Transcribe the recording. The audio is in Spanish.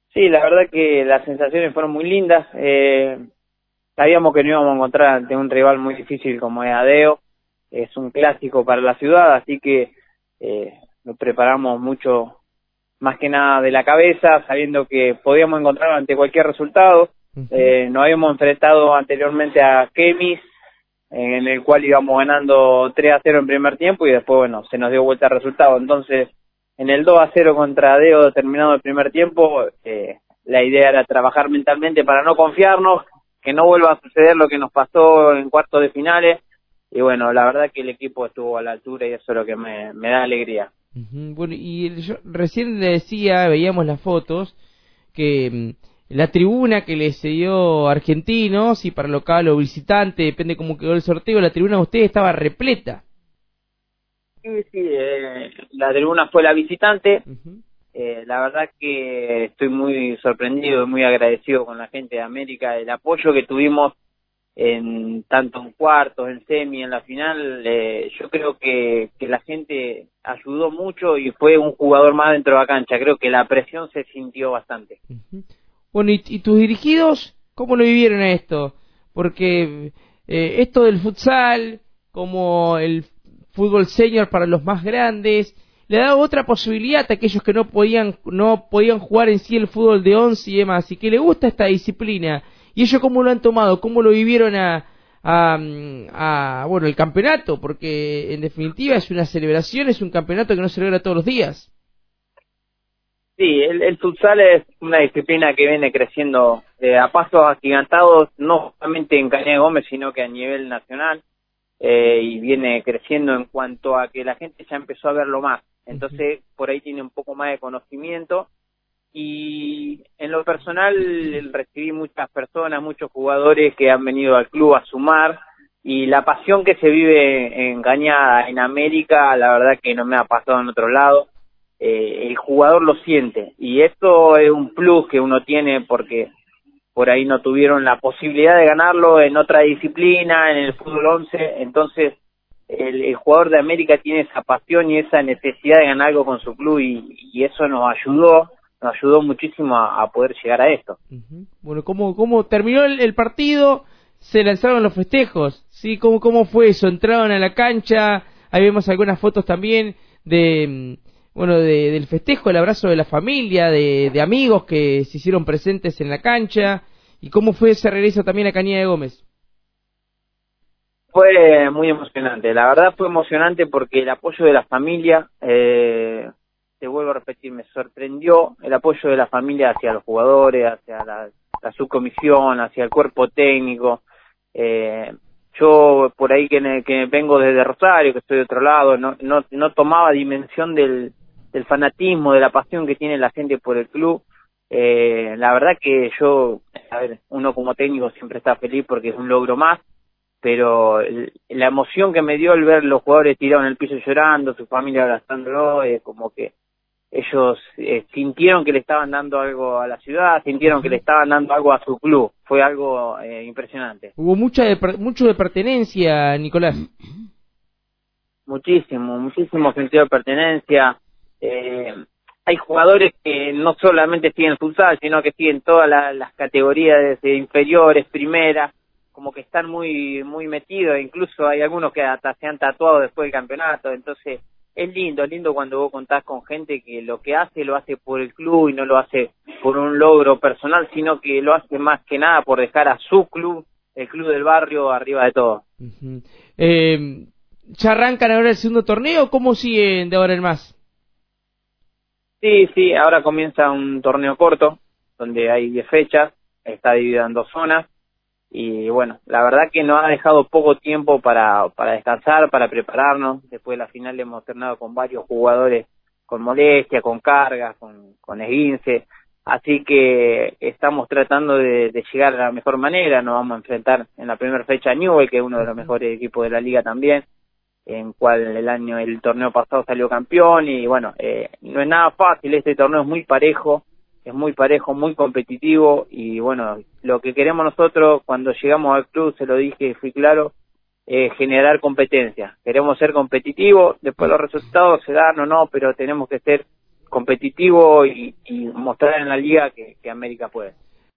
Sí, la verdad que las sensaciones fueron muy lindas. Sabíamos que no íbamos a encontrar ante un rival muy difícil como es Adeo. Es un clásico para la ciudad, así que nos preparamos mucho, más que nada de la cabeza, sabiendo que podíamos encontrar ante cualquier resultado. Ujú. Nos habíamos enfrentado anteriormente a Kemis, en el cual íbamos ganando 3-0 en primer tiempo y después, bueno, se nos dio vuelta el resultado. Entonces, en el 2-0 contra Adeo terminado el primer tiempo, la idea era trabajar mentalmente para no confiarnos, que no vuelva a suceder lo que nos pasó en cuartos de finales. Y bueno, la verdad que el equipo estuvo a la altura y eso es lo que me da alegría. Ujú. Bueno, y yo recién le decía, veíamos las fotos, que la tribuna que le cedió Argentinos, y para local o visitante, depende cómo quedó el sorteo, la tribuna de ustedes estaba repleta. Sí, sí, la tribuna fue la visitante. Ujú. La verdad que estoy muy sorprendido y muy agradecido con la gente de América, el apoyo que tuvimos en tanto en cuartos, en semi, en la final. Yo creo que la gente ayudó mucho y fue un jugador más dentro de la cancha. Creo que la presión se sintió bastante. Ujú. Bueno, y tus dirigidos, ¿cómo lo vivieron a esto? Porque esto del futsal, como el fútbol senior para los más grandes, le da otra posibilidad a aquellos que no podían jugar en sí el fútbol de 11 y demás, y que le gusta esta disciplina. ¿Y ellos cómo lo han tomado? ¿Cómo lo vivieron bueno, el campeonato? Porque en definitiva es una celebración, es un campeonato que no se celebra todos los días. Sí, el futsal es una disciplina que viene creciendo a pasos agigantados, no solamente en Cañada de Gómez, sino que a nivel nacional. Y viene creciendo en cuanto a que la gente ya empezó a verlo más. Ujú. Entonces, por ahí tiene un poco más de conocimiento. Y en lo personal, recibí muchas personas, muchos jugadores que han venido al club a sumar. Y la pasión que se vive en Cañada, en América, la verdad que no me ha pasado en otro lado. El jugador lo siente. Y esto es un plus que uno tiene porque por ahí no tuvieron la posibilidad de ganarlo en otra disciplina, en el fútbol 11, entonces el jugador de América tiene esa pasión y esa necesidad de ganar algo con su club y eso nos ayudó muchísimo a poder llegar a esto. Ujú. Bueno, ¿cómo terminó el partido? Se lanzaron los festejos, ¿sí? ¿Cómo fue eso? Entraron a la cancha, ahí vemos algunas fotos también del festejo, el abrazo de la familia, de amigos que se hicieron presentes en la cancha, y cómo fue ese regreso también a Cañada de Gómez. Fue muy emocionante, la verdad fue emocionante porque el apoyo de la familia, te vuelvo a repetir, me sorprendió el apoyo de la familia hacia los jugadores, hacia la subcomisión, hacia el cuerpo técnico. Yo por ahí que vengo desde Rosario, que estoy de otro lado, no tomaba dimensión del fanatismo, de la pasión que tiene la gente por el club. La verdad que yo, a ver, uno como técnico siempre está feliz porque es un logro más, pero la emoción que me dio el ver los jugadores tirados en el piso llorando, su familia abrazándolo, como que ellos sintieron que le estaban dando algo a la ciudad, sintieron que le Ujú. estaban dando algo a su club. Fue algo impresionante. Hubo mucho de pertenencia, Nicolás. Muchísimo sentido de pertenencia. Eh, Hay jugadores que no solamente siguen futsal, sino que siguen todas las categorías de inferiores, primeras, como que están muy metidos, incluso hay algunos que hasta se han tatuado después del campeonato. Entonces es lindo cuando vos contás con gente que lo que hace lo hace por el club y no lo hace por un logro personal, sino que lo hace más que nada por dejar a su club, el club del barrio, arriba de todo. Ujú. ¿Ya arrancan ahora el segundo torneo? ¿Cómo siguen de ahora en más? Sí, ahora comienza un torneo corto, donde hay 10 fechas, está dividido en 2 zonas, y bueno, la verdad que nos ha dejado poco tiempo para descansar, para prepararnos. Después de la final hemos alternado con varios jugadores con molestia, con cargas, con esguince, así que estamos tratando de llegar a la mejor manera. Nos vamos a enfrentar en la primera fecha a Newell, que es uno de los Ujú. mejores equipos de la liga también, en cual el torneo pasado salió campeón. Y bueno, no es nada fácil, este torneo es muy parejo, muy competitivo. Y bueno, lo que queremos nosotros cuando llegamos al club, se lo dije, fui claro, generar competencia. Queremos ser competitivos, después los resultados se dan o no, pero tenemos que ser competitivo y mostrar en la liga que América puede.